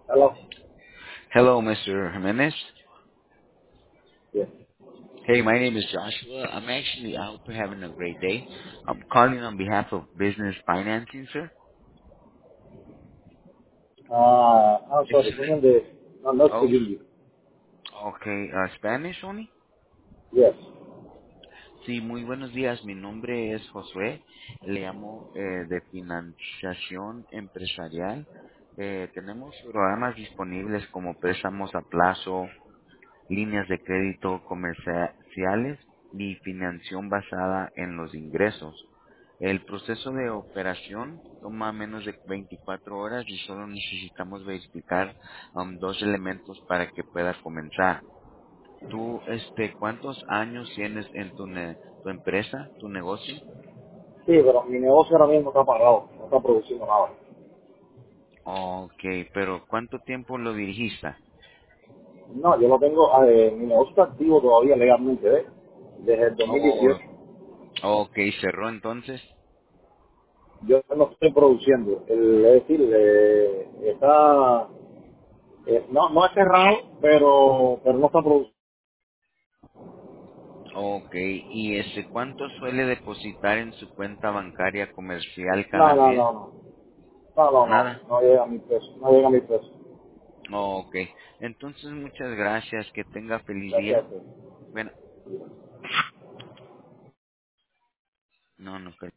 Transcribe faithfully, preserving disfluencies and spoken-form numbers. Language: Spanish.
Hello. Hello, mister Jimenez. Yes. Hey, my name is Joshua. I'm actually, I hope you're having a great day. I'm calling on behalf of business financing, sir. Uh, I'm It's, sorry, bring in the, I'm not oh, speaking you. okay, uh, Spanish only. Yes. Sí, muy buenos días. Mi nombre es Josué. Le llamo eh, de financiación empresarial. Eh, tenemos programas disponibles como préstamos a plazo, líneas de crédito comerciales y financiación basada en los ingresos. El proceso de operación toma menos de veinticuatro horas y solo necesitamos verificar um, dos elementos para que pueda comenzar. Tú, este, ¿cuántos años tienes en tu, ne- tu empresa, tu negocio? Sí, pero mi negocio ahora mismo está parado, no está produciendo nada. Ok, pero ¿cuánto tiempo lo dirigiste? No, yo lo tengo, eh, mi negocio está activo todavía legalmente, ¿eh? Desde el Oh, dos mil dieciocho. ok, cerró entonces. Yo no estoy produciendo. El, es decir, eh, está, eh, no, no es cerrado, pero, pero no está produciendo. Ok, ¿y ese cuánto suele depositar en su cuenta bancaria comercial No, cada no, mes? no, no. No, no, no. Nada. No llega a mi peso. No llega a mi peso. Ok, entonces muchas gracias, que tenga feliz Gracias día. a usted. Bueno, no, no,